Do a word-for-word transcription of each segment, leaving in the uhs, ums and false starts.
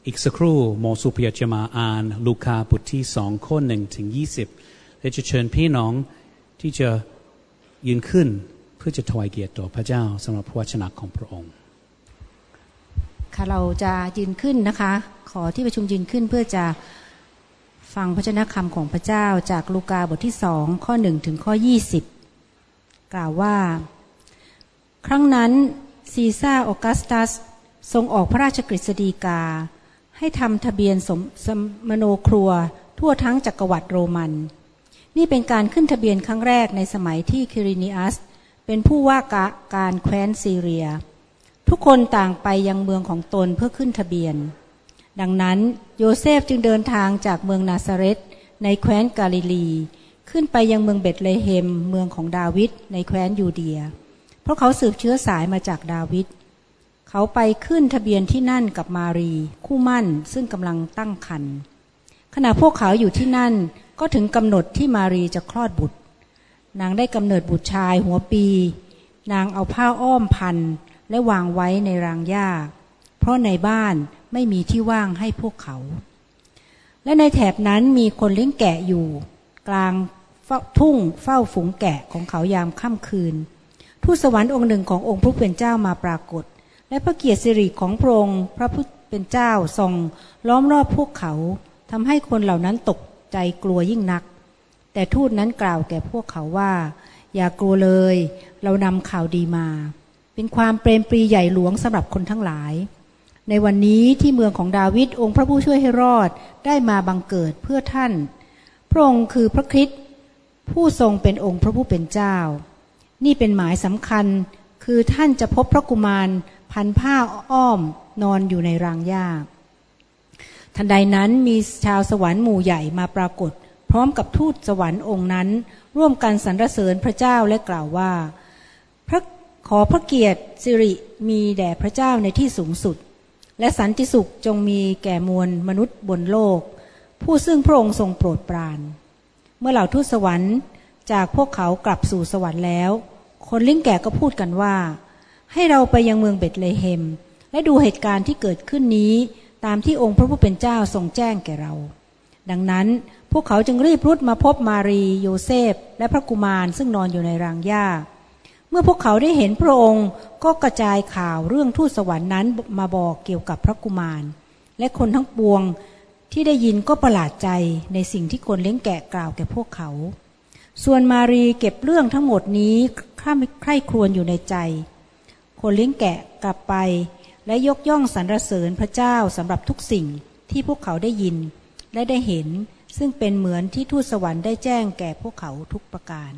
อีกสักครู่โมสุเปียจะมาอ่านลูกาบทที่สองข้อหนึ่งถึงยี่สิบและจะเชิญพี่น้องที่จะยืนขึ้นเพื่อจะถวายเกียรติต่อพระเจ้าสำหรับพระวจนะของพระองค์ค่ะเราจะยืนขึ้นนะคะขอที่ประชุมยืนขึ้นเพื่อจะฟังพระวจนะคำของพระเจ้าจากลูกาบทที่สองข้อหนึ่งถึงข้อยี่สิบกล่าวว่าครั้งนั้นซีซ่าออกัสตัสทรงออกพระราชกฤษฎีกาให้ทำทะเบียนสมสมโนครัวทั่วทั้งจักรวรรดิโรมันนี่เป็นการขึ้นทะเบียนครั้งแรกในสมัยที่คิรินีอัสเป็นผู้ว่าการแคว้นซีเรียทุกคนต่างไปยังเมืองของตนเพื่อขึ้นทะเบียนดังนั้นโยเซฟจึงเดินทางจากเมืองนาซาเรตในแคว้นกาลิลีขึ้นไปยังเมืองเบธเลเฮมเมืองของดาวิดในแคว้นยูเดียเพราะเขาสืบเชื้อสายมาจากดาวิดเขาไปขึ้นทะเบียนที่นั่นกับมารีคู่มั่นซึ่งกำลังตั้งครรภ์ขณะพวกเขาอยู่ที่นั่นก็ถึงกำหนดที่มารีจะคลอดบุตรนางได้กำเนิดบุตรชายหัวปีนางเอาผ้าอ้อมพันและวางไว้ในรางหญ้าเพราะในบ้านไม่มีที่ว่างให้พวกเขาและในแถบนั้นมีคนเลี้ยงแกะอยู่กลางทุ่งเฝ้าฝูงแกะของเขายามค่ำคืนทูตสวรรค์องค์หนึ่งขององค์พระผู้เป็นเจ้ามาปรากฏและพระเกียรติสิริของพระองค์พระผู้เป็นเจ้าทรงล้อมรอบพวกเขาทำให้คนเหล่านั้นตกใจกลัวยิ่งนักแต่ทูตนั้นกล่าวแก่พวกเขาว่าอย่ากลัวเลยเรานำข่าวดีมาเป็นความเปรมปรีใหญ่หลวงสำหรับคนทั้งหลายในวันนี้ที่เมืองของดาวิดองค์พระผู้ช่วยให้รอดได้มาบังเกิดเพื่อท่านพระองค์คือพระคริสต์ผู้ทรงเป็นองค์พระผู้เป็นเจ้านี่เป็นหมายสำคัญคือท่านจะพบพระกุมารพันผ้าอ้อมนอนอยู่ในรางหญ้าทันใดนั้นมีชาวสวรรค์หมู่ใหญ่มาปรากฏพร้อมกับทูตสวรรค์องค์นั้นร่วมกันสรรเสริญพระเจ้าและกล่าวว่าพระขอพระเกียรติสิริมีแด่พระเจ้าในที่สูงสุดและสันติสุขจงมีแก่มวลมนุษย์บนโลกผู้ซึ่งพระองค์ทรงโปรดปรานเมื่อเหล่าทูตสวรรค์จากพวกเขากลับสู่สวรรค์แล้วคนเลี้ยงแกะก็พูดกันว่าให้เราไปยังเมืองเบธเลเฮมและดูเหตุการณ์ที่เกิดขึ้นนี้ตามที่องค์พระผู้เป็นเจ้าทรงแจ้งแก่เราดังนั้นพวกเขาจึงรีบรุดมาพบมารีโยเซฟและพระกุมารซึ่งนอนอยู่ในรางหญ้าเมื่อพวกเขาได้เห็นพระองค์ก็กระจายข่าวเรื่องทูตสวรรค์นั้นมาบอกเกี่ยวกับพระกุมารและคนทั้งปวงที่ได้ยินก็ประหลาดใจในสิ่งที่คนเลี้ยงแกะกล่าวแก่พวกเขาส่วนมารีเก็บเรื่องทั้งหมดนี้ใคร่ครวญอยู่ในใจคนเลี้ยงแกะกลับไปและยกย่องสรรเสริญพระเจ้าสำหรับทุกสิ่งที่พวกเขาได้ยินและได้เห็นซึ่งเป็นเหมือนที่ทูตสวรรค์ได้แจ้งแก่พวกเขาทุกประการ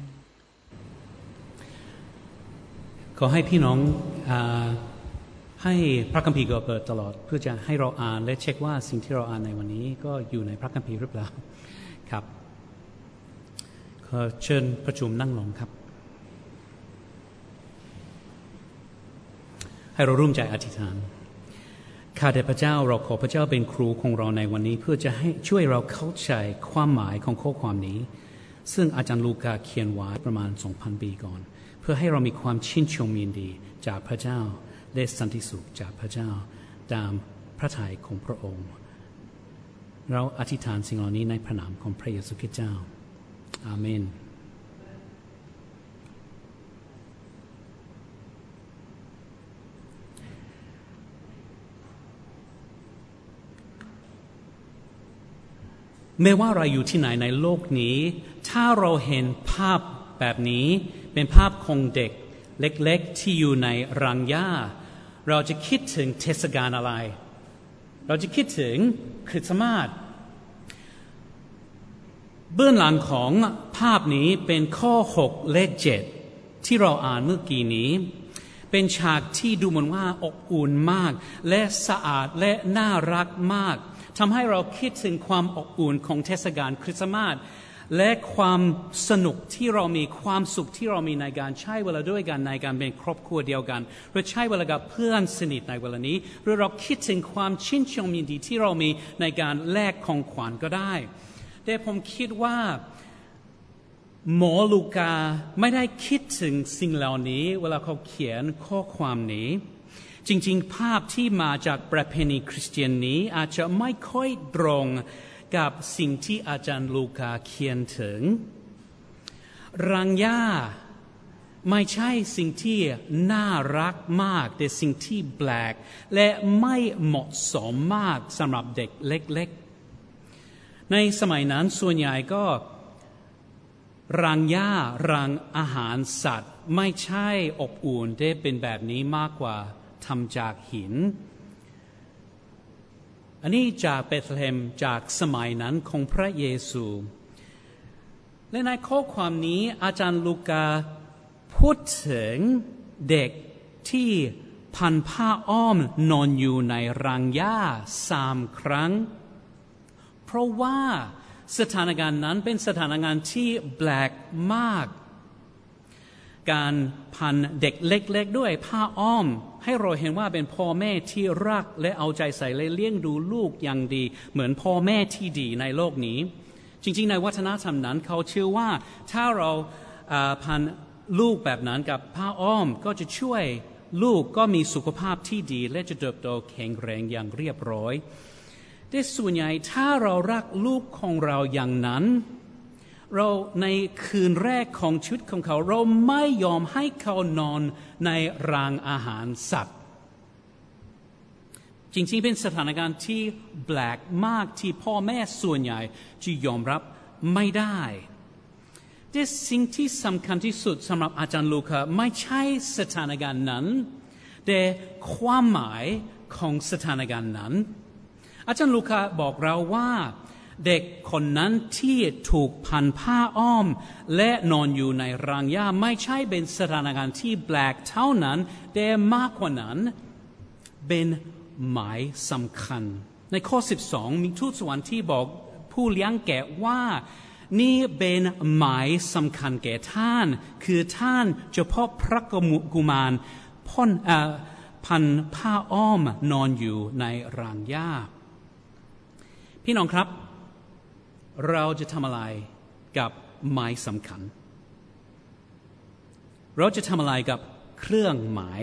ขอให้พี่น้องให้พระคัมภีร์เปิดตลอดเพื่อจะให้เราอ่านและเช็คว่าสิ่งที่เราอ่านในวันนี้ก็อยู่ในพระคัมภีร์หรือเปล่าครับขอเชิญประชุมนั่งลงครับให้เราร่วมใจอธิษฐานข้าแต่พระเจ้าเราขอพระเจ้าเป็นครูของเราในวันนี้เพื่อจะให้ช่วยเราเข้าใจความหมายของข้อความนี้ซึ่งอาจารย์ลูกาเขียนไว้ประมาณ สองพัน ปีก่อนเพื่อให้เรามีความชื่นชมยินดีจากพระเจ้าและสันติสุขจากพระเจ้าตามพระทัยของพระองค์เราอธิษฐานสิ่งเหล่านี้ในพระนามของพระเยซูคริสต์เจ้าอาเมนไม่ว่าเราอยู่ที่ไหนในโลกนี้ถ้าเราเห็นภาพแบบนี้เป็นภาพของเด็กเล็กๆที่อยู่ในรังหญ้าเราจะคิดถึงเทศกาลอะไรเราจะคิดถึงคริสต์มาสเบื้องหลังของภาพนี้เป็นข้อหกและเจ็ดที่เราอ่านเมื่อกี้นี้เป็นฉากที่ดูเหมือนว่าอบอุ่นมากและสะอาดและน่ารักมากทำให้เราคิดถึงความอบอุ่นของเทศกาลคริสต์มาสและความสนุกที่เรามีความสุขที่เรามีในการใช้เวลาด้วยกันในการเป็นครอบครัวเดียวกันหรือใช้เวลากับเพื่อนสนิทในเวลานี้หรือเราคิดถึงความชื่นชมยินดีที่เรามีในการแลกของขวัญก็ได้แต่ผมคิดว่าหมอลูกาไม่ได้คิดถึงสิ่งเหล่านี้เวลาเขาเขียนข้อความนี้จริงๆภาพที่มาจากประเพณีคริสเตียนนี้อาจจะไม่ค่อยตรงกับสิ่งที่อาจารย์ลูกาเขียนถึงรังหญ้าไม่ใช่สิ่งที่น่ารักมากแต่สิ่งที่แปลกและไม่เหมาะสมมากสำหรับเด็กเล็กๆในสมัยนั้นส่วนใหญ่ก็รังหญ้ารังอาหารสัตว์ไม่ใช่อบอุ่นแต่เป็นแบบนี้มากกว่าทำจากหินอันนี้จากเบธเลเฮมจากสมัยนั้นของพระเยซูและในข้อความนี้อาจารย์ลูกาพูดถึงเด็กที่พันผ้าอ้อมนอนอยู่ในรังหญ้าสามครั้งเพราะว่าสถานการณ์นั้นเป็นสถานการณ์ที่แปลกมากการพันเด็กเล็กๆด้วยผ้าอ้อมให้เราเห็นว่าเป็นพ่อแม่ที่รักและเอาใจใส่และเลี้ยงดูลูกอย่างดีเหมือนพ่อแม่ที่ดีในโลกนี้จริงๆในวัฒนธรรมนั้นเขาเชื่อว่าถ้าเราพันลูกแบบนั้นกับผ้าอ้อมก็จะช่วยลูกก็มีสุขภาพที่ดีและจะเติบโตแข็งแรงอย่างเรียบร้อยแต่ส่วนใหญ่ถ้าเรารักลูกของเราอย่างนั้นเราในคืนแรกของชีวิตของเขาเราไม่ยอมให้เขานอนในรางอาหารสัตว์จริงๆเป็นสถานการณ์ที่แปลกมากที่พ่อแม่ส่วนใหญ่จะยอมรับไม่ได้แต่สิ่งที่สำคัญที่สุดสำหรับอาจารย์ลูกาไม่ใช่สถานการณ์นั้นแต่ความหมายของสถานการณ์นั้นอาจารย์ลูกาบอกเราว่าเด็กคนนั้นที่ถูกพันผ้าอ้อมและนอนอยู่ในรางหญ้าไม่ใช่เป็นสถานการณ์ที่แปลกเท่านั้นแต่มากกว่านั้นเป็นหมายสำคัญในข้อสิบสองมีทูตสวรรค์ที่บอกผู้เลี้ยงแกะว่านี่เป็นหมายสำคัญแก่ท่านคือท่านเฉพาะพระกุมารพ่นพันผ้าอ้อมนอนอยู่ในรางหญ้าพี่น้องครับเราจะทำอะไรกับหมายสำคัญเราจะทำอะไรกับเครื่องหมาย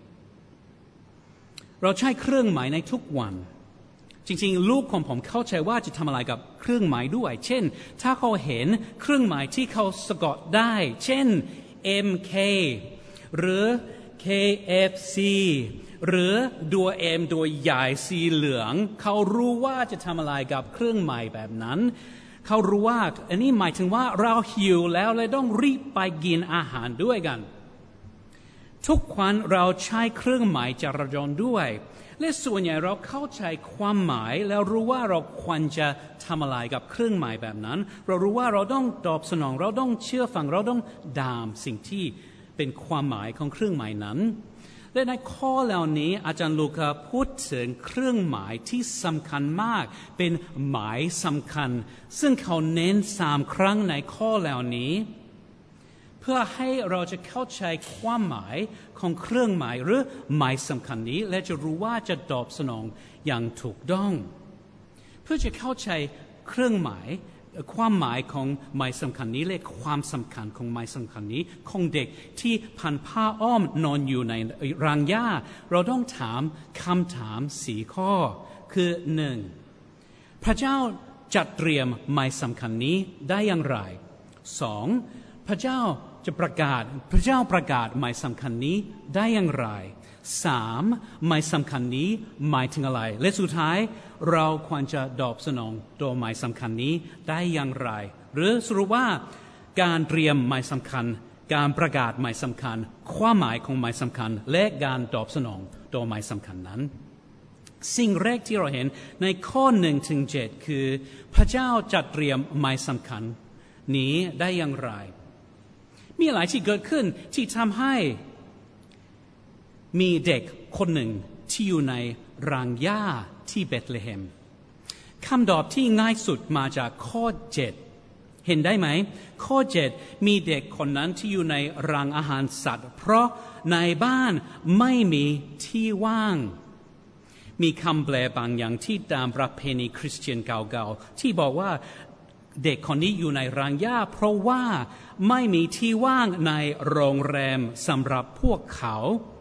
เราใช้เครื่องหมายในทุกวันจริงๆลูกของผมเข้าใจว่าจะทำอะไรกับเครื่องหมายด้วยเช่นถ้าเขาเห็นเครื่องหมายที่เขาสะกดได้เช่น เอ็ม เค หรือ เค เอฟ ซี หรือตัว M ตัวใหญ่สีเหลืองเขารู้ว่าจะทำอะไรกับเครื่องหมายแบบนั้นเขารู้ว่าอันนี้หมายถึงว่าเราหิวแล้วเลยต้องรีบไปกินอาหารด้วยกันทุกวันเราใช้เครื่องหมายจราจรด้วยและส่วนใหญ่เราเข้าใจความหมายแล้วรู้ว่าเราควรจะทำอะไรกับเครื่องหมายแบบนั้นเรารู้ว่าเราต้องตอบสนองเราต้องเชื่อฟังเราต้องดามสิ่งที่เป็นความหมายของเครื่องหมายนั้นและในข้อเหล่านี้อาจารย์ลูกาพูดถึงเครื่องหมายที่สำคัญมากเป็นหมายสำคัญซึ่งเขาเน้นสามครั้งในข้อเหล่านี้เพื่อให้เราจะเข้าใจความหมายของเครื่องหมายหรือหมายสำคัญนี้และจะรู้ว่าจะตอบสนองอย่างถูกต้องเพื่อจะเข้าใจเครื่องหมายความหมายของหมายสำคัญนี้และความสำคัญของหมายสำคัญนี้ของเด็กที่พันผ้าอ้อมนอนอยู่ในรางหญ้าเราต้องถามคำถามสี่ข้อคือหนึ่งพระเจ้าจัดเตรียมหมายสำคัญนี้ได้อย่างไรสองพระเจ้าจะประกาศพระเจ้าประกาศหมายสำคัญนี้ได้อย่างไรสามหมายสำคัญนี้หมายถึงอะไรและสุดท้ายเราควรจะตอบสนองตัวหมายสำคัญนี้ได้อย่างไรหรือสรุปว่าการเตรียมหมายสำคัญการประกาศหมายสำคัญความหมายของหมายสำคัญและการตอบสนองตัวหมายสำคัญนั้นสิ่งแรกที่เราเห็นในข้อหนึ่งถึงเจ็ดคือพระเจ้าจัดเตรียมหมายสำคัญนี้ได้อย่างไรมีหลายที่เกิดขึ้นที่ทำให้มีเด็กคนหนึ่งที่อยู่ในรางหญ้าที่เบธเลเฮมคำตอบที่ง่ายสุดมาจากข้อเจ็ดเห็นได้ไหมข้อเจ็ดมีเด็กคนนั้นที่อยู่ในรางอาหารสัตว์เพราะในบ้านไม่มีที่ว่างมีคำแปลบางอย่างที่ตามประเพณีคริสเตียนเก่าๆที่บอกว่าเด็กคนนี้อยู่ในรางหญ้าเพราะว่าไม่มีที่ว่างในโรงแรมสำหรับพวกเขา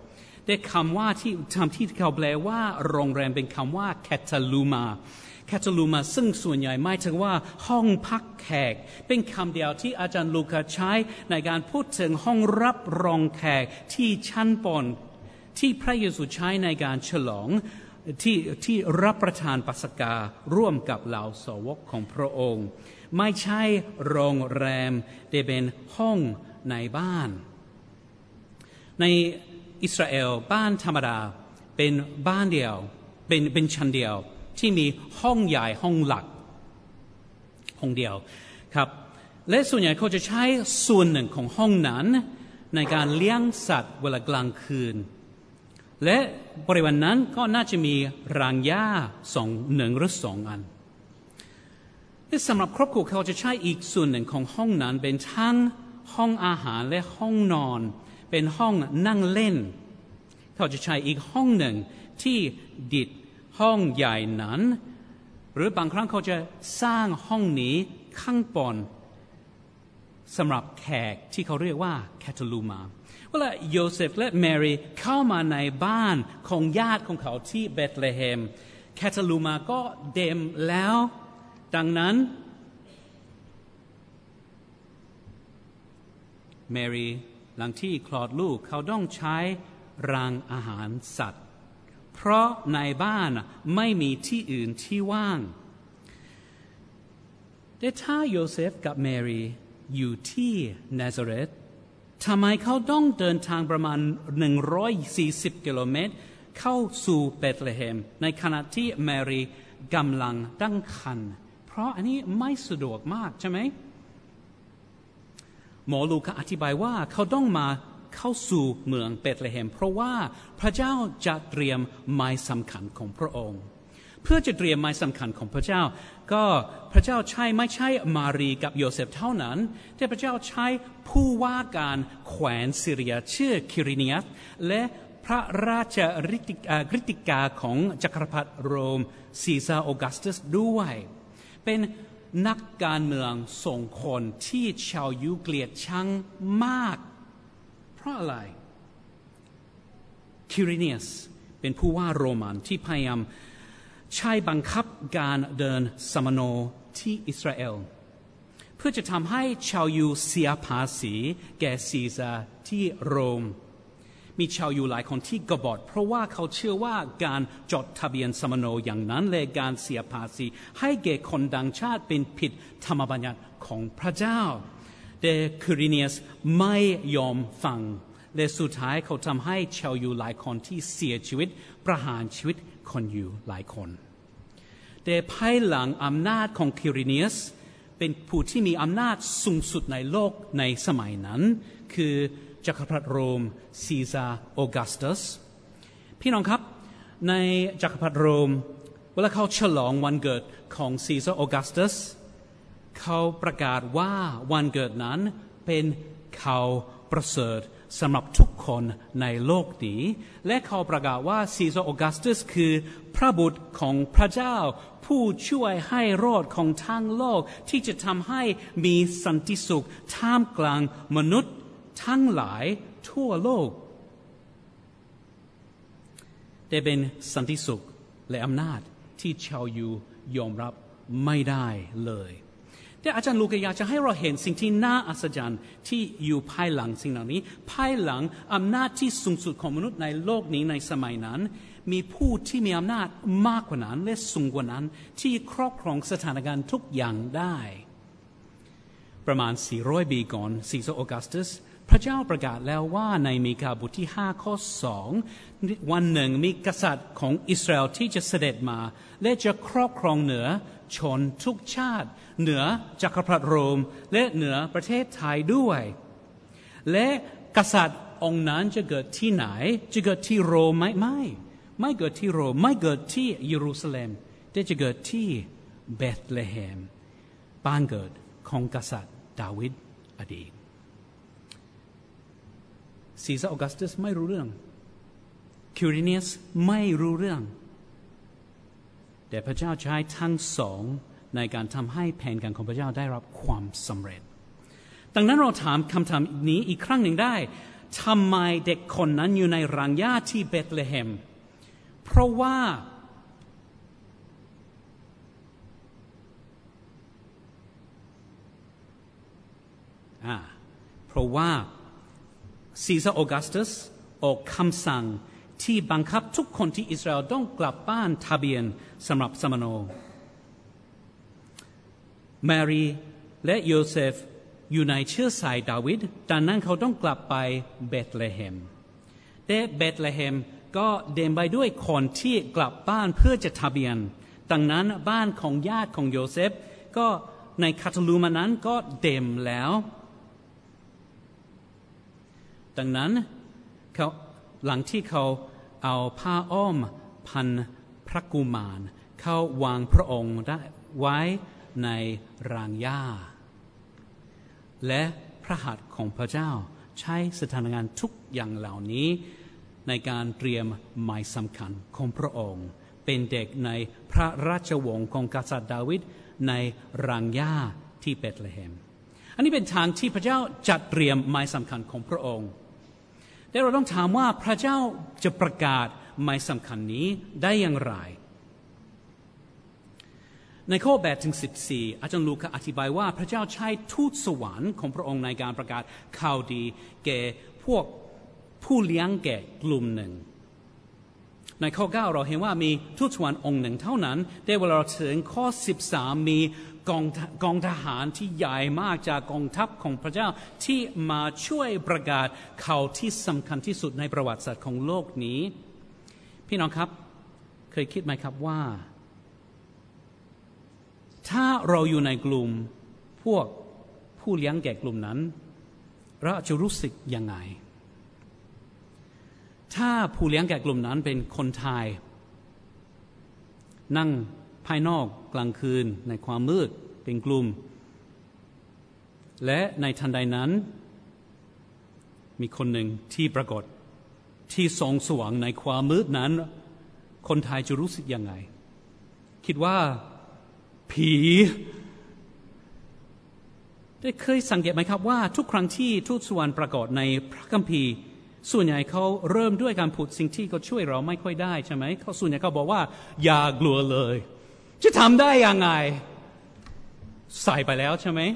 แต่คำว่าที่คำที่เขาแปลว่าโรงแรมเป็นคำว่าแคทาลูมาแคทาลูมาซึ่งส่วนใหญ่หมายถึงว่าห้องพักแขกเป็นคำเดียวที่อาจารย์ลูกาใช้ในการพูดถึงห้องรับรองแขกที่ชั้นบนที่พระเยซูใช้ในการฉลองที่ที่รับประทานปัสการ่วมกับเหล่าสาวกของพระองค์ไม่ใช่โรงแรมแต่เป็นห้องในบ้านในอิสราเอลบ้านธรรมดาเป็นบ้านเดียวเป็นเป็นชั้นเดียวที่มีห้องใหญ่ห้องหลักห้องเดียวครับและส่วนใหญ่เขาจะใช้ส่วนหนึ่งของห้องนั้นในการเลี้ยงสัตว์เวลากลางคืนและบริเวณนั้นก็น่าจะมีรางหญ้าสองหนึ่งหรือสองอันและสำหรับครอบครัวเขาจะใช้อีกส่วนหนึ่งของห้องนั้นเป็นทั้งห้องอาหารและห้องนอนเป็นห้องนั่งเล่นเขาจะใช้อีกห้องหนึ่งที่ดิดห้องใหญ่นั้นหรือบางครั้งเขาจะสร้างห้องนี้ข้างบนสำหรับแขกที่เขาเรียกว่าแคทาลูมาเวลาโยเซฟและแมรี่เข้ามาในบ้านของญาติของเขาที่เบธเลเฮมแคทาลูมาก็เต็มแล้วดังนั้นแมรี่หลังที่คลอดลูกเขาต้องใช้รางอาหารสัตว์เพราะในบ้านไม่มีที่อื่นที่ว่างแต่ถ้าโยเซฟกับแมรี่อยู่ที่นาซาเรตทำไมเขาต้องเดินทางประมาณหนึ่งร้อยสี่สิบกิโลเมตรเข้าสู่เบธเลเฮมในขณะที่แมรี่กำลังตั้งครรภ์เพราะอันนี้ไม่สะดวกมากใช่ไหมหมอลูกาอธิบายว่าเขาต้องมาเข้าสู่เมืองเบธเลเฮมเพราะว่าพระเจ้าจะเตรียมไม้สำคัญของพระองค์เพื่อจะเตรียมไม้สำคัญของพระเจ้าก็พระเจ้าใช้ไม่ใช่มารีกับโยเซฟเท่านั้นแต่พระเจ้าใช้ผู้ว่าการแขวนซิเรียชื่อคิริเนียสและพระราชกฤติกาของจักรพรรดิโรมซีซาร์ออกัสตัสด้วยเป็นนักการเมืองส่งคนที่ชาวยิวเกลียดชังมากเพราะอะไรคิริเนียสเป็นผู้ว่าโรมันที่พยายามใช้บังคับการเดินสมโนที่อิสราเอลเพื่อจะทำให้ชาวยิวเสียภาษีแก่ซีซาร์ที่โรมมีชาวยิวหลายคนที่กบฏเพราะว่าเขาเชื่อว่าการจดทะเบียนสมโนอย่างนั้นและการเสียภาษีให้แก่คนต่างชาติเป็นผิดธรรมบัญญัติของพระเจ้าแต่คิริเนียสไม่ยอมฟังและสุดท้ายเขาทำให้ชาวยิวหลายคนที่เสียชีวิตประหารชีวิตคนยิวหลายคนแต่ภายหลังอำนาจของคิริเนียสเป็นผู้ที่มีอำนาจสูงสุดในโลกในสมัยนั้นคือจักรพรรดิโรมซีซาร์ออกัสตัสพี่น้องครับในจักรพรรดิโรมเวลาเขาฉลองวันเกิดของซีซาร์ออกัสตัสเขาประกาศว่าวันเกิดนั้นเป็นข่าวประเสริฐสำหรับทุกคนในโลกนี้และเขาประกาศว่าซีซาร์ออกัสตัสคือพระบุตรของพระเจ้าผู้ช่วยให้รอดของทั้งโลกที่จะทำให้มีสันติสุขท่ามกลางมนุษย์ทั้งหลายทั่วโลกแต่เป็นสันติสุขและอำนาจที่ชาวยิวยอมรับไม่ได้เลยแต่อาจารย์ลูกาอยากจะให้เราเห็นสิ่งที่น่าอัศจรรย์ที่อยู่ภายหลังสิ่งเหล่านี้ภายหลังอำนาจที่สูงสุดของมนุษย์ในโลกนี้ในสมัยนั้นมีผู้ที่มีอำนาจมากกว่านั้นและสูงกว่านั้นที่ครอบครองสถานการณ์ทุกอย่างได้ประมาณสี่ร้อยปีก่อนซีซาร์ออกัสตัสพระเจ้าประกาศแล้วว่าในมีคาบทที่ห้าข้อสองวันหนึ่งมีกษัตริย์ของอิสราเอลที่จะเสด็จมาและจะครอบครองเหนือชนทุกชาติเหนือจักรพรรดิโรมและเหนือประเทศไทยด้วยและกษัตริย์องค์นั้นจะเกิดที่ไหนจะเกิดที่โรมไหมไม่ไม่เกิดที่โรมไม่เกิดที่เยรูซาเล็มแต่จะเกิดที่เบธเลเฮมบ้านเกิดของกษัตริย์ดาวิดอดีตซีซาร์ออกัสตัสไม่รู้เรื่องคิริเนียสไม่รู้เรื่องแต่พระเจ้าใช้ทั้งสองในการทำให้แผนการของพระเจ้าได้รับความสำเร็จดังนั้นเราถามคำถามนี้อีกครั้งหนึ่งได้ทำไมเด็กคนนั้นอยู่ในรังหญ้าที่เบธเลเฮมเพราะว่าเพราะว่าซีซ่าออกัสตัสออกคำสั่งที่บังคับทุกคนที่อิสราเอลต้องกลับบ้านทะเบียนสำหรับสมโนแมรี่และโยเซฟอยู่ในเชื้อสายดาวิดดังนั้นเขาต้องกลับไปเบธเลเฮมแต่เบธเลเฮมก็เต็มไปด้วยคนที่กลับบ้านเพื่อจะทะเบียนดังนั้นบ้านของญาติของโยเซฟก็ในคาทาลูมานั้นก็เต็มแล้วดังนั้นเขาหลังที่เขาเอาผ้าอ้อมพันพระกุมารเขาวางพระองค์ได้ไว้ในรางหญ้าและพระหัตถ์ของพระเจ้าใช้สถานการณ์ทุกอย่างเหล่านี้ในการเตรียมหมายสำคัญของพระองค์เป็นเด็กในพระราชวงศ์ของกษัตริย์ดาวิดในรางหญ้าที่เบธเลเฮมอันนี้เป็นทางที่พระเจ้าจัดเตรียมหมายสำคัญของพระองค์แต่เราต้องถามว่าพระเจ้าจะประกาศหมายสำคัญนี้ได้อย่างไรในข้อแปดถึงสิบสี่อาจารย์ลูกาอธิบายว่าพระเจ้าใช้ทูตสวรรค์ของพระองค์ในการประกาศข่าวดีแก่พวกผู้เลี้ยงแกะกลุ่มหนึ่งในข้อเก้าเราเห็นว่ามีทูตสวรรค์องค์หนึ่งเท่านั้นแต่เวลาเราถึงข้อสิบสามมีกองกองทหารที่ใหญ่มากจากกองทัพของพระเจ้าที่มาช่วยประกาศข่าวที่สำคัญที่สุดในประวัติศาสตร์ของโลกนี้พี่น้องครับเคยคิดไหมครับว่าถ้าเราอยู่ในกลุ่มพวกผู้เลี้ยงแกะกลุ่มนั้นเราจะรู้สึกยังไงถ้าผู้เลี้ยงแกะกลุ่มนั้นเป็นคนไทยนั่งภายนอกกลางคืนในความมืดเป็นกลุ่มและในทันใดนั้นมีคนหนึ่งที่ปรากฏที่ส่องสว่างในความมืดนั้นคนไทยจะรู้สึกยังไงคิดว่าผีได้เคยสังเกตไหมครับว่าทุกครั้งที่ทูตสวรรค์ปรากฏในพระคัมภีร์ส่วนใหญ่เขาเริ่มด้วยการพูดสิ่งที่เขาช่วยเราไม่ค่อยได้ใช่ไหมเขาส่วนใหญ่เขาบอกว่าอย่ากลัวเลยจะทำได้ยังไงใส่ไปแล้วใช่ไหม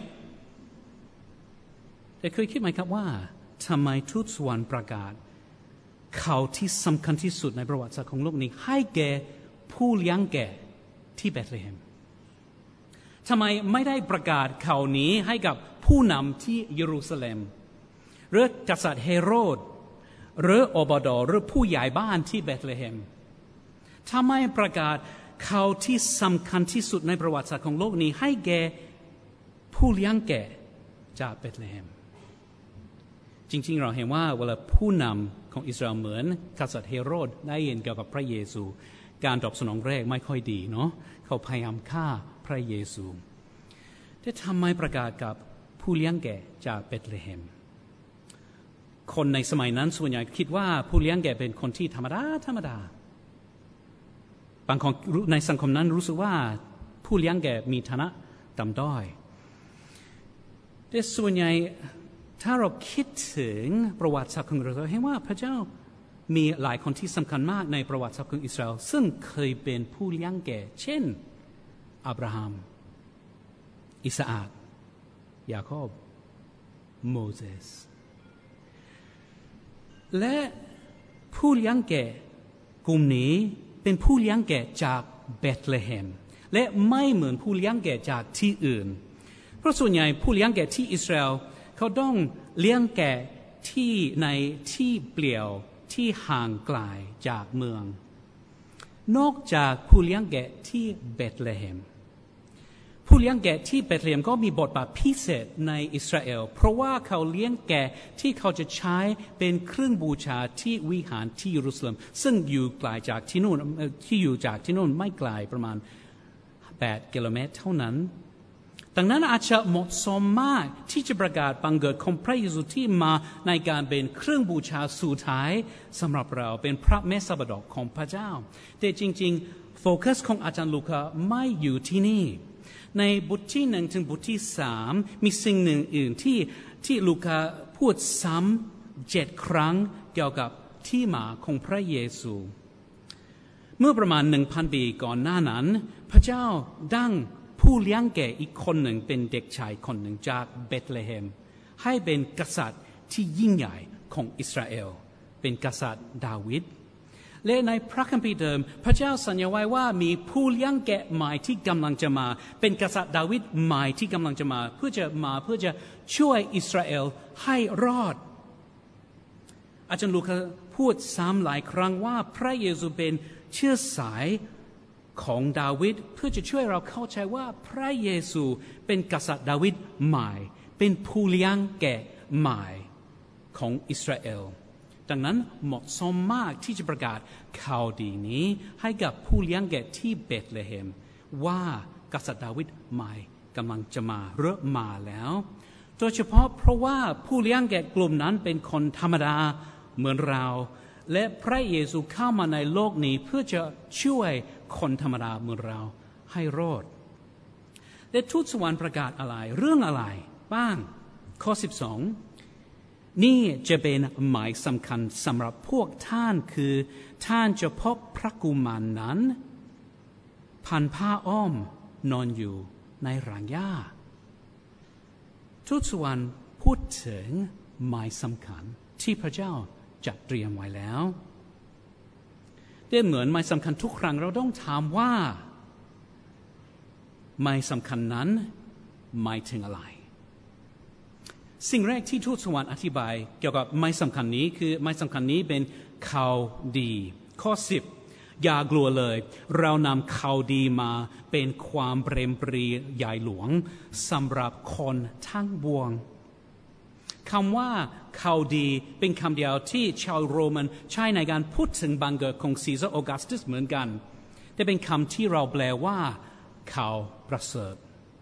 แต่เคยคิดไหมครับว่าทำไมทูตสวรรค์ประกาศข่าวที่สำคัญที่สุดในประวัติศาสตร์ของโลกนี้ให้แก่ผู้เลี้ยงแกะที่เบธเลเฮมทำไมไม่ได้ประกาศข่าวนี้ให้กับผู้นำที่เยรูซาเล็มหรือกษัตริย์เฮโรดหรืออบดหรือผู้ใหญ่บ้านที่เบธเลเฮมทำไมประกาศข่าวที่สำคัญที่สุดในประวัติศาสตร์ของโลกนี้ให้แก่ผู้เลี้ยงแกะจากเบธเลเฮมจริงๆเราเห็นว่าเวลาผู้นำของอิสราเอลเหมือนกษัตริย์เฮโรดได้ยินเกี่ยวกับพระเยซูการตอบสนองแรกไม่ค่อยดีเนาะเขาพยายามฆ่าพระเยซูแต่ทำไมประกาศกับผู้เลี้ยงแกะจากเบธเลเฮมคนในสมัยนั้นส่วนใหญ่คิดว่าผู้เลี้ยงแกะเป็นคนที่ธรรมดาธรรมดาบางคนในสังคมนั้นรู้สึกว่าผู้เลี้ยงแกะมีฐานะต่ำด้อยแต่ส่วนใหญ่ถ้าเราคิดถึงประวัติศาสตร์ของเราเห็นว่าพระเจ้ามีหลายคนที่สำคัญมากในประวัติศาสตร์ของอิสราเอลซึ่งเคยเป็นผู้เลี้ยงแกะเช่นอับราฮัมอิสอัคยาโคบโมเสสและผู้เลี้ยงแกะกลุ่มนี้เป็นผู้เลี้ยงแกะจากเบธเลเฮมและไม่เหมือนผู้เลี้ยงแกะจากที่อื่นเพราะส่วนใหญ่ผู้เลี้ยงแกะที่อิสราเอลเขาต้องเลี้ยงแกะที่ในที่เปลี่ยวที่ห่างไกลจากเมืองนอกจากผู้เลี้ยงแกะที่เบธเลเฮมผู้เลี้ยงแกะที่เบธเลเฮมก็มีบทบาทพิเศษในอิสราเอลเพราะว่าเขาเลี้ยงแกะที่เขาจะใช้เป็นเครื่องบูชาที่วิหารที่เยรูซาเล็มซึ่งอยู่ไกลจากที่นู่นที่อยู่จากที่นู่นไม่ไกลประมาณแปดกิโลเมตรเท่านั้นดังนั้นอาจจะเหมาะสมมากที่จะประกาศบังเกิดของพระเยซูที่มาในการเป็นเครื่องบูชาสุดท้ายสำหรับเราเป็นพระเมสสบิดกของพระเจ้าแต่จริงๆโฟกัสของอาจารย์ลูกาไม่อยู่ที่นี่ในบทที่หนึ่งถึงบทที่สามมีสิ่งหนึ่งอื่นที่ที่ลูกาพูดซ้ำเจ็ดครั้งเกี่ยวกับที่มาของพระเยซูเมื่อประมาณหนึ่งพันปีก่อนหน้านั้นพระเจ้าดั้งผู้เลี้ยงแก่อีกคนหนึ่งเป็นเด็กชายคนหนึ่งจากเบธเลเฮมให้เป็นกษัตริย์ที่ยิ่งใหญ่ของอิสราเอลเป็นกษัตริย์ดาวิดและในพระคัมภีร์เดิมพระเจ้าสัญญาไว้ว่ามีผู้เลี้ยงแกะใหม่ที่กำลังจะมาเป็นกษัตริย์ดาวิดใหม่ที่กำลังจะมาเพื่อจะมาเพื่อจะช่วยอิสราเอลให้รอดอาจารย์ลูกาพูดซ้ำหลายครั้งว่าพระเยซูเป็นเชื้อสายของดาวิดเพื่อจะช่วยเราเข้าใจว่าพระเยซูเป็นกษัตริย์ดาวิดใหม่เป็นผู้เลี้ยงแกะใหม่ของอิสราเอลดังนั้นเหมาะสมมากที่จะประกาศข่าวดีนี้ให้กับผู้เลี้ยงแกะที่เบธเลเฮมว่ากษัตริย์ดาวิดใหม่กำลังจะมาเริ่มมาแล้วโดยเฉพาะเพราะว่าผู้เลี้ยงแกะกลุ่มนั้นเป็นคนธรรมดาเหมือนเราและพระเยซูเข้ามาในโลกนี้เพื่อจะช่วยคนธรรมดาเหมือนเราให้รอดและทูตสวรรค์ประกาศอะไรเรื่องอะไรบ้างข้อสิบสองนี่จะเป็นหมายสำคัญสำหรับพวกท่านคือท่านจะพบพระกุมารนั้นพันผ้าอ้อมนอนอยู่ในรางหญ้าทูตสวรรค์พูดถึงหมายสำคัญที่พระเจ้าจัดเตรียมไว้แล้วได้เหมือนหมายสำคัญทุกครั้งเราต้องถามว่าหมายสำคัญนั้นหมายถึงอะไรสิ่งแรกที่ทูตสวรรค์อธิบายเกี่ยวกับหมายสำคัญนี้คือหมายสำคัญนี้เป็นข่าวดีข้อสิบอย่ากลัวเลยเรานำข่าวดีมาเป็นความเปรมปรีใหญ่หลวงสำหรับคนทั้งปวงคำว่าข่าวดีเป็นคำเดียวที่ชาวโรมันใช้ในการพูดถึงบังเกิดของซีซ่าออกัสตัสเหมือนกันแต่เป็นคำที่เราแปลว่าข่าวประเสริฐ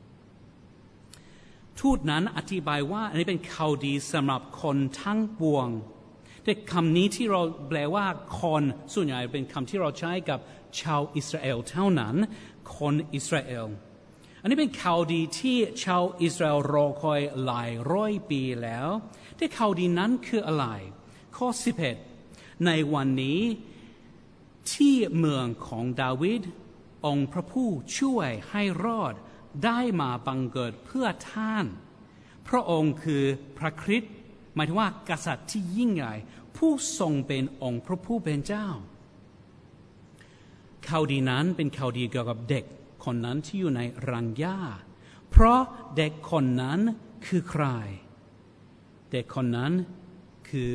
ทูตนั้นอธิบายว่าอันนี้เป็นข่าวดีสำหรับคนทั้งปวงแต่คำนี้ที่เราแปลว่าคนส่วนใหญ่เป็นคำที่เราใช้กับชาวอิสราเอลเท่านั้นคนอิสราเอลอันนี้เป็นข่าวดีที่ชาวอิสราเอลรอคอยหลายร้อยปีแล้วแต่ข่าวดีนั้นคืออะไรข้อสิบเอ็ดในวันนี้ที่เมืองของดาวิดองค์พระผู้ช่วยให้รอดได้มาบังเกิดเพื่อท่านพระองค์คือพระคริสต์หมายถึงว่ากษัตริย์ที่ยิ่งใหญ่ผู้ทรงเป็นองค์พระผู้เป็นเจ้าข่าวดีนั้นเป็นข่าวดีเกี่ยวกับเด็กคนนั้นที่อยู่ในรังหญ้าเพราะเด็กคนนั้นคือใครเด็กคนนั้นคือ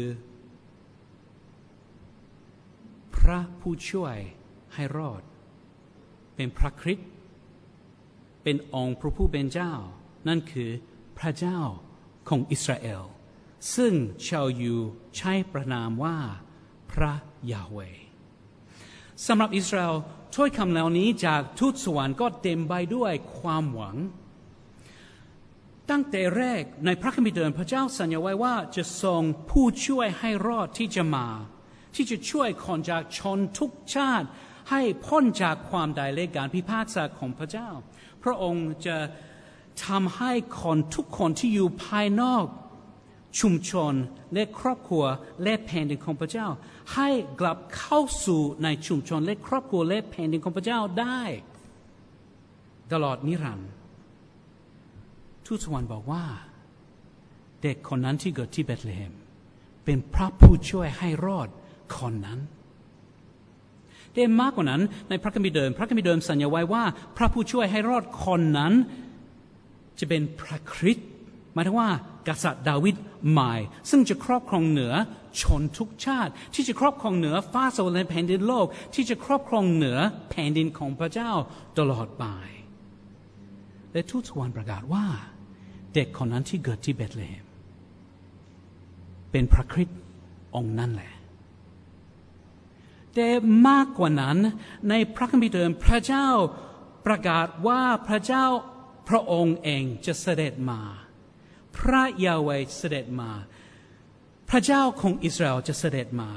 พระผู้ช่วยให้รอดเป็นพระคริสต์เป็นองค์พระผู้เป็นเจ้านั่นคือพระเจ้าของอิสราเอลซึ่งชาวยูใช้ประนามว่าพระยาห์เวห์สำหรับอิสราเอลถ้อยคำเหล่านี้จากทูตสวรรค์ก็เต็มไปด้วยความหวังตั้งแต่แรกในพระคัมภีร์เดิมพระเจ้าสัญญาไว้ว่าจะทรงผู้ช่วยให้รอดที่จะมาที่จะช่วยคนจากชนทุกชาติให้พ้นจากความใดและการพิพากษาของพระเจ้าพระองค์จะทำให้คนทุกคนที่อยู่ภายนอกชุมชนและครอบครัวและแผ่นดินของพระเจ้าให้กลับเข้าสู่ในชุมชนและครอบครัวและแผ่นดินของพระเจ้าได้ตลอดนิรันดร์ทูตสวรรค์บอกว่าเด็กคนนั้นที่เกิดที่เบธเลเฮมเป็นพระผู้ช่วยให้รอดคนนั้นแต่มากกว่านั้นในพระคัมภีร์เดิมพระคัมภีร์เดิมสัญญาไว้ว่าพระผู้ช่วยให้รอดคนนั้นจะเป็นพระคริสต์หมายถึงว่ากษัตริย์ดาวิดใหม่ซึ่งจะครอบครองเหนือชนทุกชาติที่จะครอบครองเหนือฟ้าสวรรค์และแผ่นดินโลกที่จะครอบครองเหนือแผ่นดินของพระเจ้าตลอดไปและทูตสวรรค์ประกาศว่าเด็กคนนั้นที่เกิดที่เบธเลเฮมเป็นพระคริสต์องค์นั่นแหละแต่มากกว่านั้นในพระคัมภีร์เดิมพระเจ้าประกาศว่าพระเจ้าพระองค์เองจะเสด็จมาพระยาห์เวห์เสด็จมาพระเจ้าของอิสราเอลจะเสด็จมา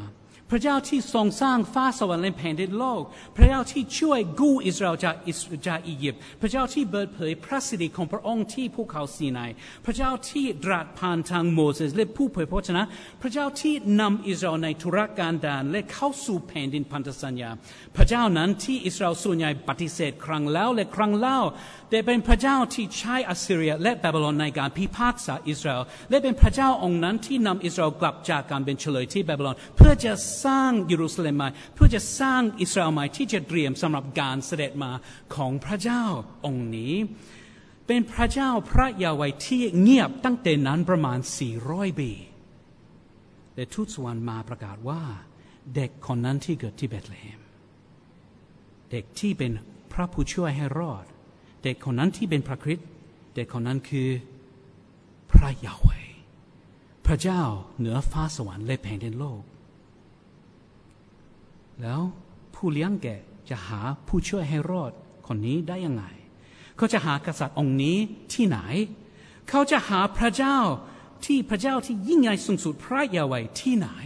พระเจ้าที่ทรงสร้างฟ้าสวรรค์และแผ่นดินโลกพระเจ้าที่ช่วยกู้อิสราเอลจากจากอียิปต์พระเจ้าที่เปิดเผยพระสิทธิของพระองค์ที่ภูเขาซีนายพระเจ้าที่ตรัสผ่านทางโมเสสและผู้เผยพระวจนะพระเจ้าที่นำอิสราเอลในธุรกันดารและเข้าสู่แผ่นดินพันธสัญญาพระเจ้านั้นที่อิสราเอลส่วนใหญ่ปฏิเสธครั้งแล้วและครั้งเล่าแต่เป็นพระเจ้าที่ใช้อัสซีเรียและบาบิโลนในการพิพากษาอิสราเอลและเป็นพระเจ้าองค์นั้นที่นำอิสราเอลกลับจากการเป็นเฉลยที่บาบิโลนเพื่อจะสร้างเยรูซาเล็มใหม่เพื่อจะสร้างอิสราเอลใหม่ที่จะเตรียมสำหรับการเสด็จมาของพระเจ้าองค์นี้เป็นพระเจ้าพระยาเวห์ที่เงียบตั้งแต่นั้นประมาณสี่ร้อยปีและทูตสวรรค์มาประกาศว่าเด็กคนนั้นที่เกิดที่เบธเลเฮมเด็กที่เป็นพระผู้ช่วยให้รอดเด็กคนนั้นที่เป็นพระคริสต์เด็กคนนั้นคือพระยาเวห์พระเจ้าเหนือฟ้าสวรรค์และแผ่นดินโลกแล้วผู้เลี้ยงแกะจะหาผู้ช่วยให้รอดคนนี้ได้ยังไงเขาจะหากษัตริย์องค์นี้ที่ไหนเขาจะหาพระเจ้าที่พระเจ้าที่ยิ่งใหญ่สูงสุดพระยาเวห์ที่ไหน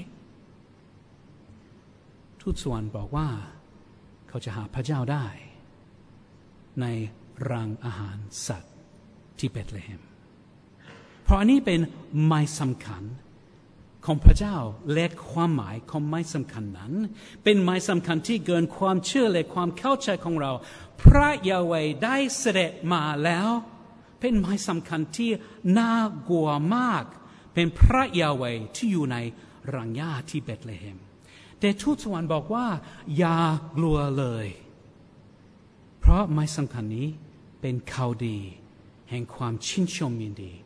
ทูตสวรรค์บอกว่าเขาจะหาพระเจ้าได้ในรังอาหารสัตว์ที่เบธเลเฮมเพราะอันนี้เป็นหมายสำคัญของพระเจ้าและความหมายของหมายสำคัญนั้นเป็นหมายสำคัญที่เกินความเชื่อและความเข้าใจของเราพระยาเวห์ได้เสด็จมาแล้วเป็นหมายสำคัญที่น่ากลัวมากเป็นพระยาเวห์ที่อยู่ในรังหญ้าที่เบธเลเฮมแต่ทูตสวรรค์บอกว่าอย่ากลัวเลยเพราะหมายสำคัญนี้เป็นข่าวดีแห่งความชื่นชมยินดี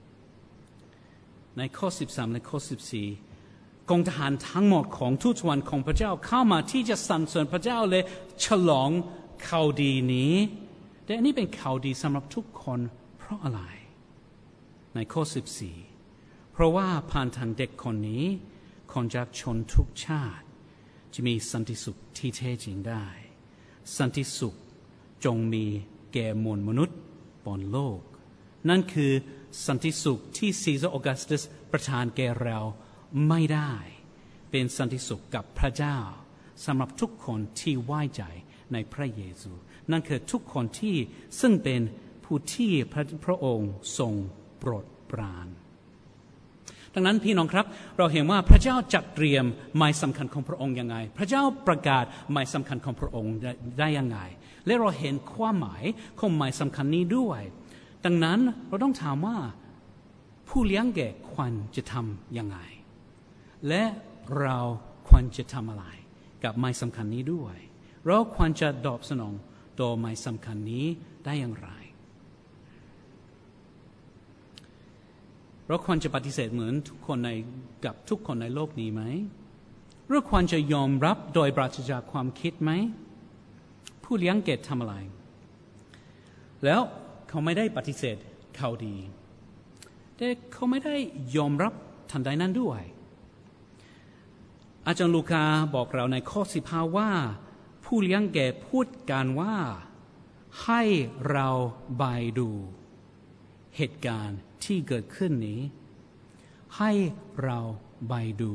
ในข้อสิบสามและข้อสิบสี่กองทหารทั้งหมดของทูตสวรรค์ของพระเจ้าเข้ามาที่จะสรรเสริญพระเจ้าและฉลองข่าวดีนี้แต่อันนี้เป็นข่าวดีสำหรับทุกคนเพราะอะไรในข้อสิบสี่เพราะว่าผ่านทางเด็กคนนี้คนจากชนทุกชาติจะมีสันติสุขที่แท้จริงได้สันติสุขจงมีแก่มวลมนุษย์บนโลกนั่นคือสันติสุขที่ซีซ่าออกัสตัสประทานแก่เราไม่ได้เป็นสันติสุขกับพระเจ้าสำหรับทุกคนที่ไว้ใจในพระเยซูนั่นคือทุกคนที่ซึ่งเป็นผู้ที่พระพระองค์ทรงโปรดปรานดังนั้นพี่น้องครับเราเห็นว่าพระเจ้าจัดเตรียมหมายสำคัญของพระองค์ยังไงพระเจ้าประกาศหมายสำคัญของพระองค์ได้ยังไงและเราเห็นความหมายของหมายสำคัญนี้ด้วยดังนั้นเราต้องถามว่าผู้เลี้ยงแกะควรจะทำยังไงและเราควรจะทำอะไรกับหมายสำคัญนี้ด้วยเราควรจะตอบสนองต่อหมายสำคัญนี้ได้อย่างไรเราควรจะปฏิเสธเหมือนทุกคนในกับทุกคนในโลกนี้ไหมเราควรจะยอมรับโดยปราศจากความคิดไหมผู้เลี้ยงแกะทำอะไรแล้วเขาไม่ได้ปฏิเสธข่าวดีแต่เขาไม่ได้ยอมรับทันใดนั้นด้วยอาจารย์ลูกาบอกเราในข้อสิบห้าว่าผู้เลี้ยงแกะพูดกันว่าให้เราไปดูเหตุการณ์ที่เกิดขึ้นนี้ให้เราไปดู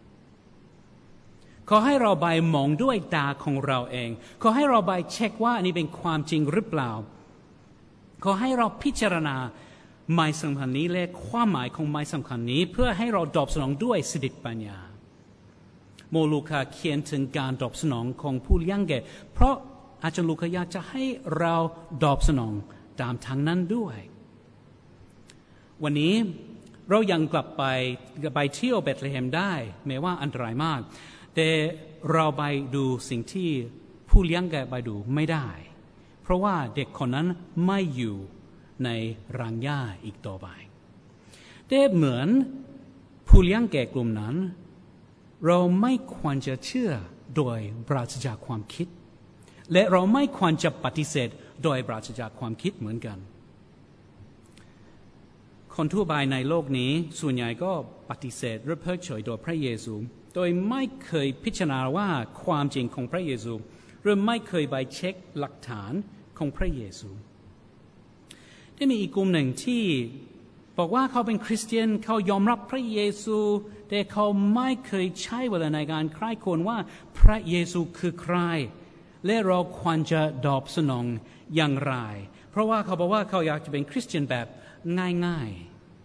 ขอให้เราไปมองด้วยตาของเราเองขอให้เราไปเช็คว่าอันนี้เป็นความจริงหรือเปล่าขอให้เราพิจารณาหมายสำคัญนี้และความหมายของหมายสำคัญนี้เพื่อให้เราตอบสนองด้วยสติปัญญาโมลูคาเขียนถึงการตอบสนองของผู้เลี้ยงแกะเพราะอาจารย์ลูกาอยากจะให้เราตอบสนองตามทางนั้นด้วยวันนี้เรายังกลับไปไปเที่ยวเบธเลเฮมได้แม้ว่าอันตรายมากแต่เราไปดูสิ่งที่ผู้เลี้ยงแกะไปดูไม่ได้เพราะว่าเด็กคนนั้นไม่อยู่ในรังหญ้าอีกต่อไปแต่เหมือนผู้เลี้ยงแกะกลุ่มนั้นเราไม่ควรจะเชื่อโดยปราศจากความคิดและเราไม่ควรจะปฏิเสธโดยปราศจากความคิดเหมือนกันคนทั่วไปในโลกนี้ส่วนใหญ่ก็ปฏิเสธหรือเพิกเฉยต่อพระเยซูโดยไม่เคยพิจารณาว่าความจริงของพระเยซูหรือไม่เคยไปเช็คหลักฐานของพระเยซูได้มีอีกกลุ่มหนึ่งที่บอกว่าเขาเป็นคริสเตียนเขายอมรับพระเยซูแต่เขาไม่เคยใช้เวลาในการใคร่ครวญว่าพระเยซูคือใครและเราควรจะตอบสนองอย่างไรเพราะว่าเขาบอกว่าเขาอยากจะเป็นคริสเตียนแบบง่าย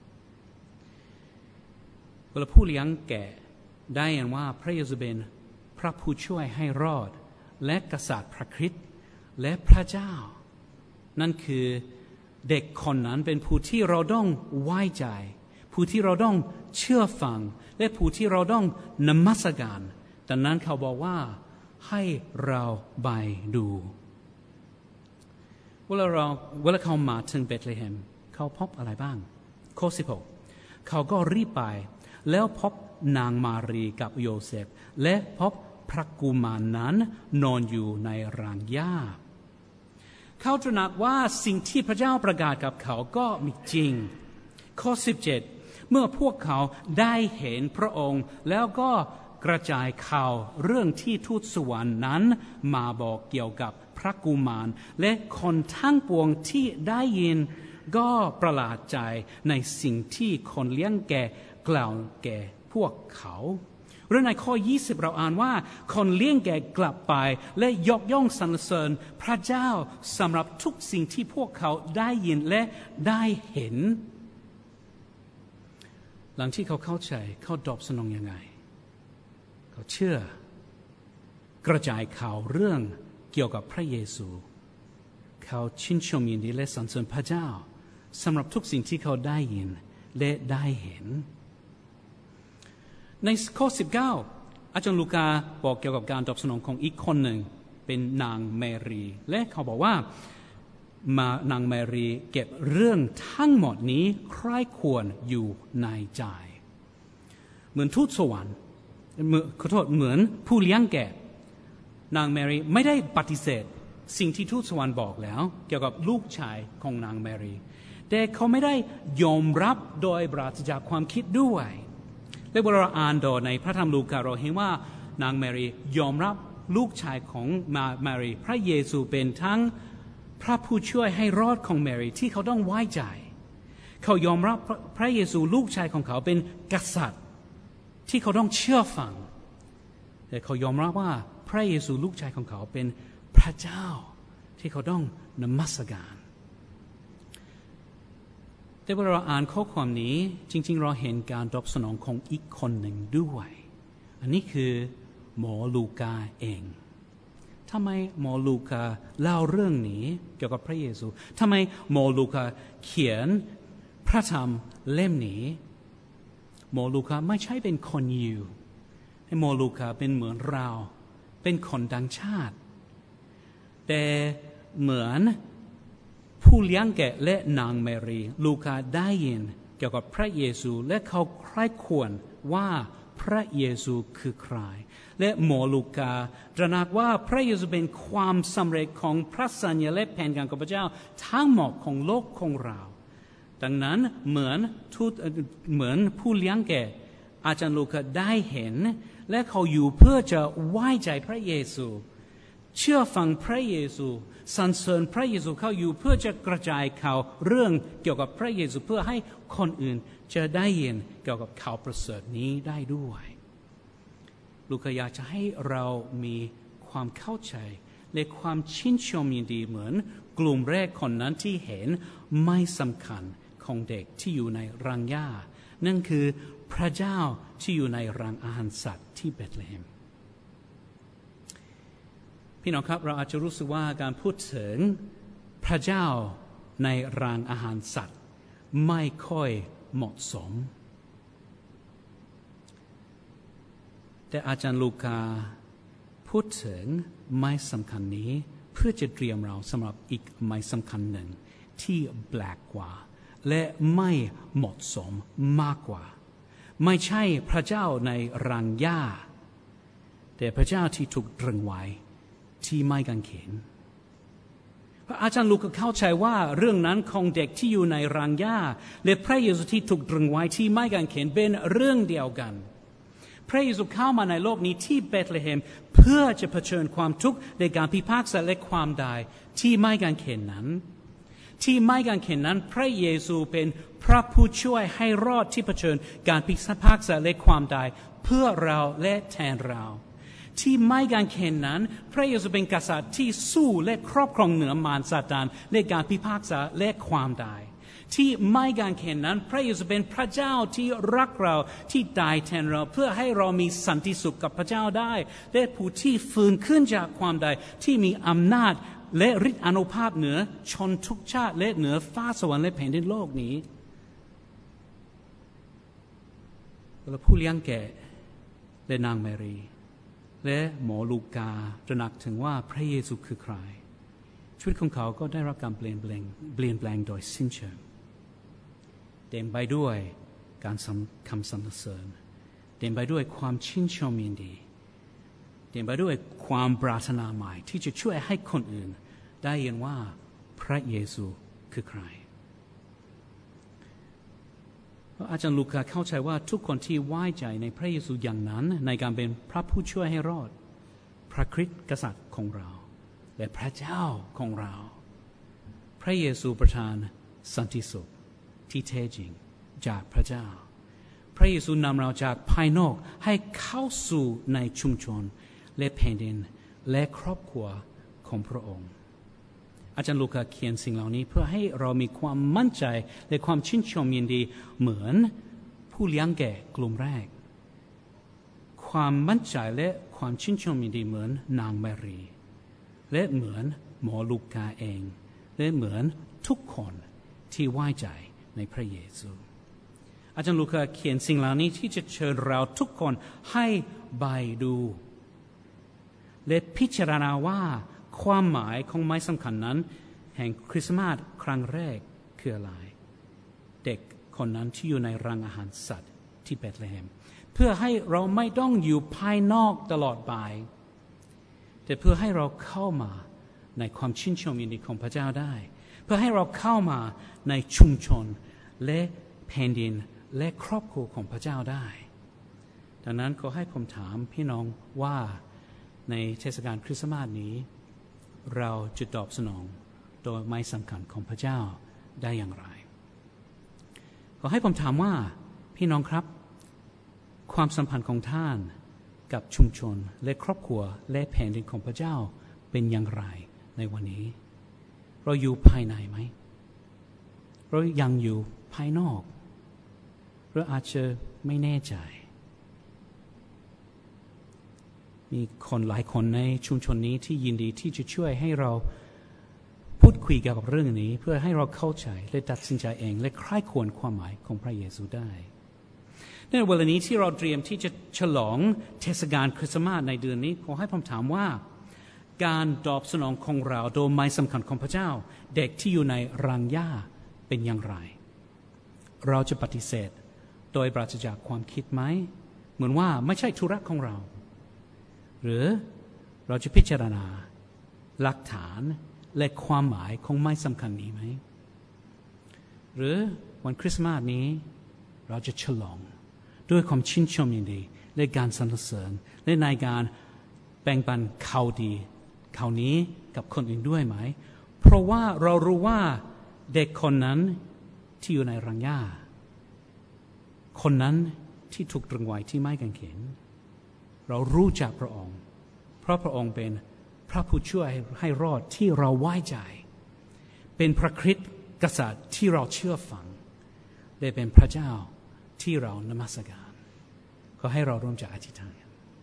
ๆเวลาผู้เลี้ยงแกะได้ยินว่าพระเยซูเป็นพระผู้ช่วยให้รอดและกษัตริย์พระคริสต์และพระเจ้านั่นคือเด็กคนนั้นเป็นผู้ที่เราต้องไว้ใจผู้ที่เราต้องเชื่อฟังและผู้ที่เราต้องนมัสการดังนั้นเขาบอกว่าให้เราไปดูเวลาเราเวลาเขามาถึงเบธเลเฮมเขาพบอะไรบ้างข้อสิบหกเขาก็รีบไปแล้วพบนางมารีกับโยเซฟและพบพระกุมารนั้นนอนอยู่ในรางหญ้าเขาตระหนักว่าสิ่งที่พระเจ้าประกาศกับเขาก็มีจริงข้อสิบเจ็ดเมื่อพวกเขาได้เห็นพระองค์แล้วก็กระจายข่าวเรื่องที่ทูตสวรรค์นั้นมาบอกเกี่ยวกับพระกุมารและคนทั้งปวงที่ได้ยินก็ประหลาดใจในสิ่งที่คนเลี้ยงแก่กล่าวแก่พวกเขาเรื่องในข้อยี่สิบเราอ่านว่าคนเลี้ยงแก่กลับไปและยกย่องสรรเสริญพระเจ้าสำหรับทุกสิ่งที่พวกเขาได้ยินและได้เห็นหลังที่เขาเข้าใจเขาตอบสนองยังไงเขาเชื่อกระจายข่าวเรื่องเกี่ยวกับพระเยซูเขาชื่นชมยินดีและสรรเสริญพระเจ้าสำหรับทุกสิ่งที่เขาได้ยินและได้เห็นในข้อสิบเก้าอาจารย์ลูกาบอกเกี่ยวกับการตอบสนองของอีกคนหนึ่งเป็นนางแมรีและเขาบอกว่ามานางแมรีเก็บเรื่องทั้งหมดนี้ใคร่ควรอยู่ในใจเหมือนทูตสวรรค์ขอโทษเหมือนผู้เลี้ยงแกะนางแมรีไม่ได้ปฏิเสธสิ่งที่ทูตสวรรค์บอกแล้วเกี่ยวกับลูกชายของนางแมรีแต่เขาไม่ได้ยอมรับโดยปราศจากความคิดด้วยและเวลาเราอ่านต่อในพระธรรมลูกาเราเห็นว่านางแมรียอมรับลูกชายของแมรีพระเยซูเป็นทั้งพระผู้ช่วยให้รอดของแมรีที่เขาต้องไว้ใจเขายอมรับพระเยซูลูกชายของเขาเป็นกษัตริย์ที่เขาต้องเชื่อฟังแต่เขายอมรับว่าพระเยซูลูกชายของเขาเป็นพระเจ้าที่เขาต้องนมัสการแต่เวลาเราอ่านข้อความนี้จริงๆเราเห็นการตอบสนองของอีกคนหนึ่งด้วยอันนี้คือหมอลูกาเองทำไมหมอลูกาเล่าเรื่องนี้เกี่ยวกับพระเยซูทำไมหมอลูกาเขียนพระธรรมเล่มนี้หมอลูกาไม่ใช่เป็นคนยิวหมอลูกาเป็นเหมือนเราเป็นคนต่างชาติแต่เหมือนผู้เลี้ยงแกะและนางแมรีลูกาได้ยินเกี่ยวกับพระเยซูและเขาใคร่ครวญว่าพระเยซูคือใครและหมอลูกาตระหนักว่าพระเยซูเป็นความสำเร็จของพระสัญญาและแผนการของพระเจ้าทั้งหมดของโลกของเราดังนั้นเหมือนทูตเหมือนผู้เลี้ยงแกะอาจารย์ลูกาได้เห็นและเขาอยู่เพื่อจะไว้ใจพระเยซูเชื่อฟังพระเยซูสรรเสริญพระเยซูเขาอยู่เพื่อจะกระจายข่าวเรื่องเกี่ยวกับพระเยซูเพื่อให้คนอื่นจะได้ยินเกี่ยวกับข่าวประเสริฐนี้ได้ด้วยลูกอยากจะให้เรามีความเข้าใจและความชื่นชมยินดีเหมือนกลุ่มแรกคนนั้นที่เห็นไม่สำคัญของเด็กที่อยู่ในรังหญ้านั่นคือพระเจ้าที่อยู่ในรังอาหารสัตว์ที่เบธเลเฮมพี่น้องครับเราอาจจะรู้สึกว่าการพูดถึงพระเจ้าในรางอาหารสัตว์ไม่ค่อยเหมาะสมแต่อาจารย์ลูกาพูดถึงไม้สำคัญนี้เพื่อจะเตรียมเราสำหรับอีกไม้สำคัญหนึ่งที่แปลกกว่าและไม่เหมาะสมมากกว่าไม่ใช่พระเจ้าในรังหญ้าแต่พระเจ้าที่ถูกตรึงไว้ที่ไม้กางเขนพระอาจารย์ลูกาเข้าใจว่าเรื่องนั้นของเด็กที่อยู่ในรังหญ้าและพระเยซูที่ถูกตรึงไว้ที่ไม้กางเขนเป็นเรื่องเดียวกันพระเยซูเข้ามาในโลกนี้ที่เบธเลเฮมเพื่อจะเผชิญความทุกข์ในการพิพากษาและความตายที่ไม้กางเขนนั้นที่ไม้กางเขนนั้นพระเยซูเป็นพระผู้ช่วยให้รอดที่เผชิญการพิพากษาและความตายเพื่อเราและแทนเราที่ไม้กางเขนนั้นพระเยซูเป็นกษัตริย์ที่สู้และครอบครองเหนือมารซาตานและการพิพากษาและความตายที่ไม้กางเขนนั้นพระเยซูเป็นพระเจ้าที่รักเราที่ตายแทนเราเพื่อให้เรามีสันติสุขกับพระเจ้าได้และผู้ที่ฟื้นขึ้นจากความตายที่มีอำนาจและฤทธิ์อานุภาพเหนือชนทุกชาติและเหนือฟ้าสวรรค์และแผ่นดินโลกนี้และผู้เลี้ยงแกะและนางแมรีและหมอลูกาตระหนักถึงว่าพระเยซูคือใครชีวิตของเขาก็ได้รับการเปลี่ยนแปลงเปลี่ยนแปลงโดยสิ้นเชิงเต็มไปด้วยการคำสรรเสริญเต็มไปด้วยความชื่นชมยินดีเต็มไปด้วยความปรารถนาใหม่ที่จะช่วยให้คนอื่นได้เห็นว่าพระเยซูคือใครอาจารย์ลูกาเข้าใจว่าทุกคนที่ไว้ใจในพระเยซูอย่างนั้นในการเป็นพระผู้ช่วยให้รอดพระคริสต์กษัตริย์ของเราและพระเจ้าของเราพระเยซูประทานสันติสุขที่แท้จริงจากพระเจ้าพระเยซูนำเราจากภายนอกให้เข้าสู่ในชุมชนและแผ่นดินและครอบครัวของพระองค์อาจารย์ลูกาเขียนสิ่งเหล่านี้เพื่อให้เรามีความมั่นใจและความชื่นชมยินดีเหมือนผู้เลี้ยงแกะกลุ่มแรกความมั่นใจและความชื่นชมยินดีเหมือนนางแมรีและเหมือนหมอลูกาเองและเหมือนทุกคนที่ไว้ใจในพระเยซูอาจารย์ลูกาเขียนสิ่งเหล่านี้ที่จะเชิญเราทุกคนให้ไปดูและพิจารณาว่าความหมายของไม้สำคัญนั้นแห่งคริสต์มาสครั้งแรกคืออะไรเด็กคนนั้นที่อยู่ในรังอาหารสัตว์ที่เบธเลเฮมเพื่อให้เราไม่ต้องอยู่ภายนอกตลอดไปแต่เพื่อให้เราเข้ามาในความชื่นชมยินดีของพระเจ้าได้เพื่อให้เราเข้ามาในชุมชนและแผ่นดินและครอบครัวของพระเจ้าได้ดังนั้นขอให้ผมถามพี่น้องว่าในเทศกาลคริสต์มาสนี้เราจะตอบสนองโดยไม้สำคัญของพระเจ้าได้อย่างไรขอให้ผมถามว่าพี่น้องครับความสัมพันธ์ของท่านกับชุมชนและครอบครัวและแผ่นดินของพระเจ้าเป็นอย่างไรในวันนี้เราอยู่ภายในไหมเรายังอยู่ภายนอกเราอาจจะไม่แน่ใจมีคนหลายคนในชุมชนนี้ที่ยินดีที่จะช่วยให้เราพูดคุยเกี่ยวกับเรื่องนี้เพื่อให้เราเข้าใจและตัดสินใจเองและใคร่ครวญความหมายของพระเยซูได้ในวันนี้ที่เราเตรียมที่จะฉลองเทศกาลคริสต์มาสในเดือนนี้ขอให้ผมถามว่าการตอบสนองของเราโดยไม้สำคัญของพระเจ้าเด็กที่อยู่ในรังหญ้าเป็นอย่างไรเราจะปฏิเสธโดยปราศจากความคิดไหมเหมือนว่าไม่ใช่ธุระของเราหรือเราจะพิจารณาหลักฐานและความหมายของไม้สำคัญนี้ไหมหรือวันคริสต์มาสนี้เราจะฉลองด้วยความชื่นชมยินดีและการสรรเสริญและในการแบ่งปันข่าวดีข่าวนี้กับคนอื่นด้วยไหมเพราะว่าเรารู้ว่าเด็กคนนั้นที่อยู่ในรังหญ้าคนนั้นที่ถูกตรึงไว้ที่ไม้กางเขนเรารู้จักพระองค์เพราะพระองค์เป็นพระผู้ช่วยให้รอดที่เราไว้ใจเป็นพระคริสต์กษัตริย์ที่เราเชื่อฟังและเป็นพระเจ้าที่เรานมัสการขอให้เราร่วมใจอธิษฐาน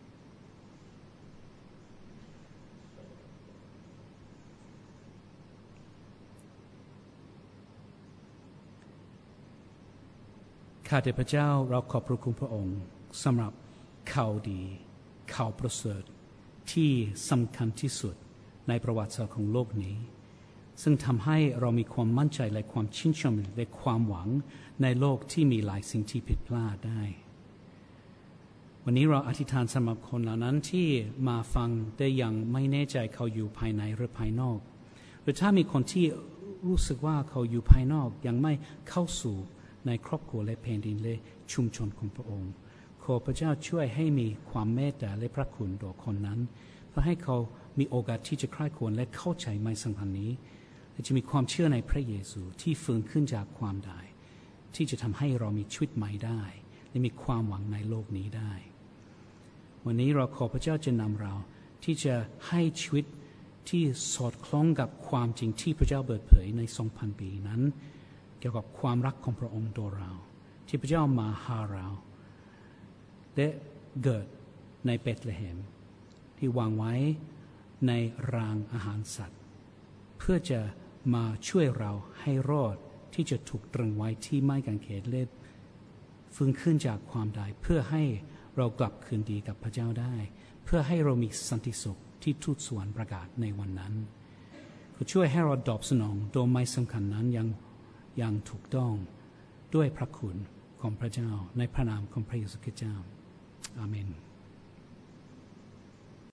ข้าแต่พระเจ้าเราขอบพระคุณพระองค์สำหรับข่าวดีข่าวประเสริฐที่สำคัญที่สุดในประวัติศาสตร์ของโลกนี้ซึ่งทำให้เรามีความมั่นใจและความชื่นชมและความหวังในโลกที่มีหลายสิ่งที่ผิดพลาดได้วันนี้เราอธิษฐานสำหรับคนเหล่านั้นที่มาฟังแต่ยังไม่แน่ใจเขาอยู่ภายในหรือภายนอกหรือถ้ามีคนที่รู้สึกว่าเขาอยู่ภายนอกยังไม่เข้าสู่ในครอบครัวและแผ่นดินและชุมชนของพระองค์ขอพระเจ้าช่วยให้มีความเมตตาและพระคุณต่อคนนั้นเพื่อให้เขามีโอกาสที่จะใคร่ครวญและเข้าใจไม้สำคัญนี้จะมีความเชื่อในพระเยซูที่ฟื้นขึ้นจากความตายที่จะทำให้เรามีชีวิตใหม่ได้และมีความหวังในโลกนี้ได้วันนี้เราขอพระเจ้าจะนำเราที่จะให้ชีวิตที่สอดคล้องกับความจริงที่พระเจ้าเปิดเผยใน สองพัน ปีนั้นเกี่ยวกับความรักของพระองค์ตัวเราที่พระเจ้ามาหาเราและเกิดในเบธเลเฮมที่วางไว้ในรางอาหารสัตว์เพื่อจะมาช่วยเราให้รอดที่จะถูกตรึงไว้ที่ไม้กางเขนและฟื้นขึ้นจากความตายเพื่อให้เรากลับคืนดีกับพระเจ้าได้เพื่อให้เรามีสันติสุขที่ทูตสวรรค์ประกาศในวันนั้นก็ช่วยให้เราตอบสนองโดยไม่สำคัญนั้นยังยังถูกต้องด้วยพระคุณของพระเจ้าในพระนามของพระเยซูคริสต์เจ้าอาเมน